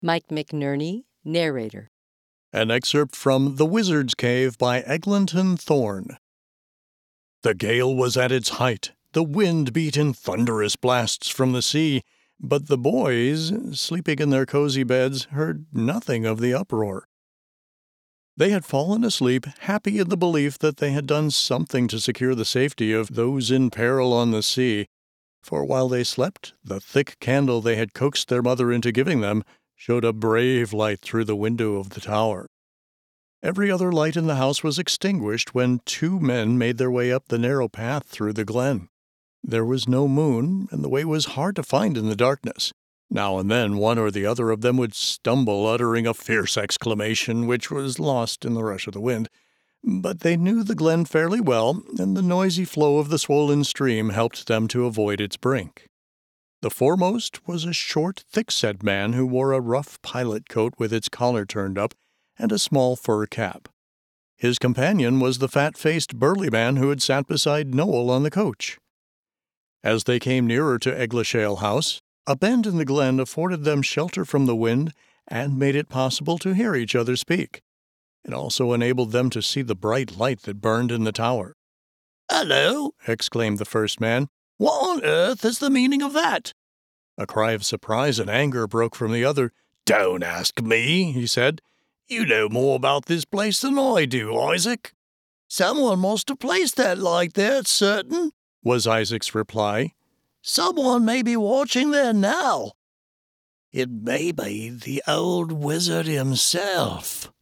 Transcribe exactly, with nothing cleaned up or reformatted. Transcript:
Mike McNerney, narrator. An excerpt from The Wizard's Cave by Eglinton Thorne. The gale was at its height. The wind beat in thunderous blasts from the sea, but the boys, sleeping in their cozy beds, heard nothing of the uproar. They had fallen asleep, happy in the belief that they had done something to secure the safety of those in peril on the sea, for while they slept, the thick candle they had coaxed their mother into giving them showed a brave light through the window of the tower. Every other light in the house was extinguished when two men made their way up the narrow path through the glen. There was no moon, and the way was hard to find in the darkness. Now and then one or the other of them would stumble, uttering a fierce exclamation, which was lost in the rush of the wind. But they knew the glen fairly well, and the noisy flow of the swollen stream helped them to avoid its brink. The foremost was a short, thick-set man who wore a rough pilot coat with its collar turned up and a small fur cap. His companion was the fat-faced, burly man who had sat beside Noel on the coach. As they came nearer to Eglishale House, a bend in the glen afforded them shelter from the wind and made it possible to hear each other speak. It also enabled them to see the bright light that burned in the tower. "Hello!" exclaimed the first man. "What on earth is the meaning of that?" A cry of surprise and anger broke from the other. "Don't ask me," he said. "You know more about this place than I do, Isaac." "Someone must have placed that light there, it's certain," was Isaac's reply. "Someone may be watching there now." "It may be the old wizard himself,"